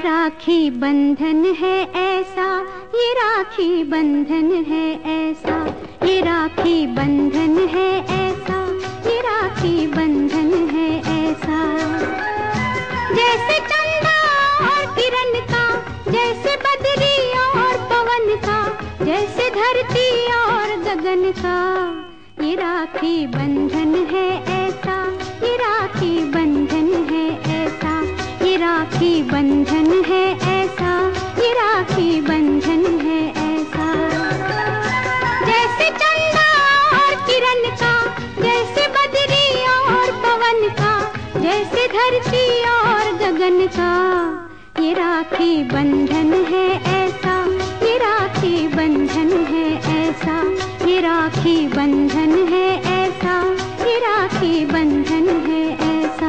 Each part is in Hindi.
राखी बंधन है ऐसा, ये राखी बंधन है ऐसा, ये राखी बंधन है ऐसा, ये राखी बंधन है ऐसा। जैसे चंदा और किरण का, जैसे बदरी और पवन का, जैसे धरती और गगन का, ये राखी बंधन है ऐसा, ये राखी बंधन है ऐसा, ये राखी बंधन है ऐसा, ये राखी बंधन है ऐसा। जैसे चंदा और किरण का, जैसे बदरी और पवन का, जैसे धरती और गगन का, ये राखी बंधन है ऐसा, ये राखी बंधन है ऐसा, ये राखी बंधन है ऐसा, ये राखी बंधन है ऐसा।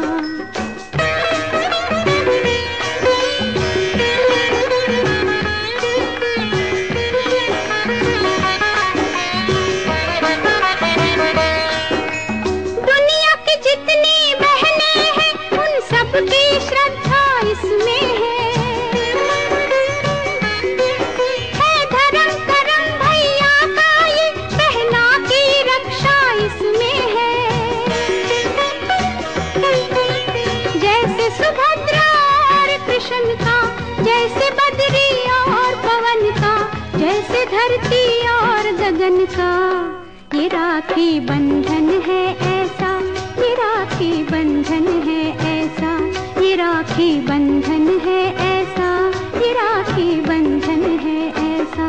दुनिया की जितनी बहनें हैं, उन सब की श्रद्धा इसमें है। धर्म करम भैया का ये बहना की रक्षा इसमें है। जैसे सुभद्रा और कृष्ण का, जैसे बदरी और पवन का, जैसे धरती और गगन का, ये राखी बंधन है ऐसा, ये राखी बंधन है ऐसा, ये राखी बंधन है ऐसा, ये राखी बंधन है ऐसा।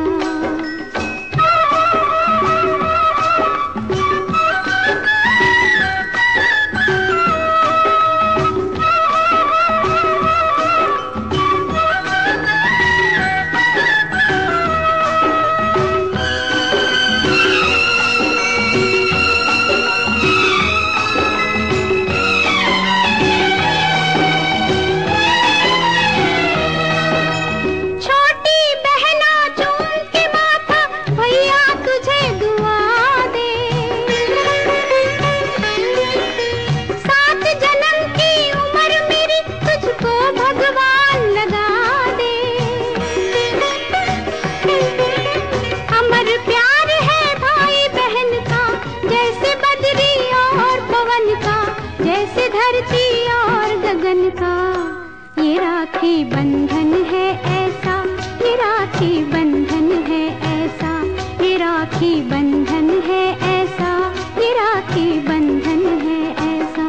जैसे धरती और गगन का, ये राखी बंधन है ऐसा, ये राखी बंधन है ऐसा, ये राखी बंधन है ऐसा, ये राखी बंधन है ऐसा।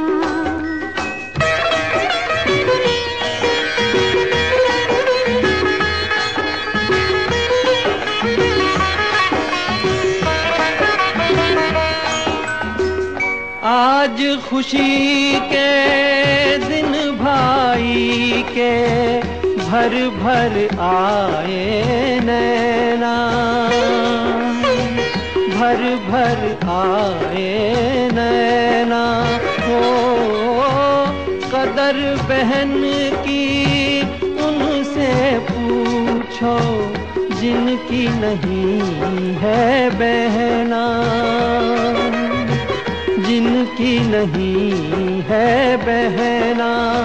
आज खुशी के दिन भाई के भर भर आए नैना, भर भर आए नैना। हो कदर बहन की उनसे पूछो, जिनकी नहीं है बहना, जिनकी नहीं है बहना।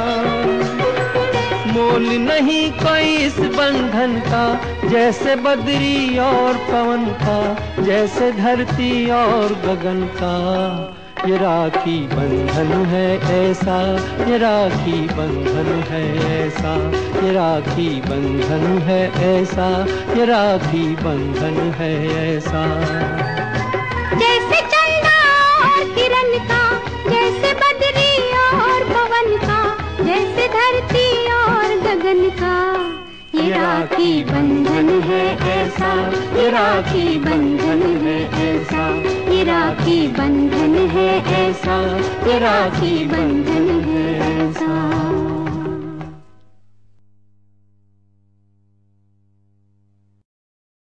मोल नहीं कोई इस बंधन का, जैसे बदरी और पवन का, जैसे धरती और गगन का, ये राखी बंधन है ऐसा, ये राखी बंधन है ऐसा, ये राखी बंधन है ऐसा, ये राखी बंधन है ऐसा। जैसे चंदा और किरण का, जैसे बदरी और पवन का, जैसे धरती और गगन का, ये राखी बंधन है ऐसा, ये राखी बंधन है ऐसा, ये राखी बंधन है ऐसा, ये राखी बंधन है ऐसा।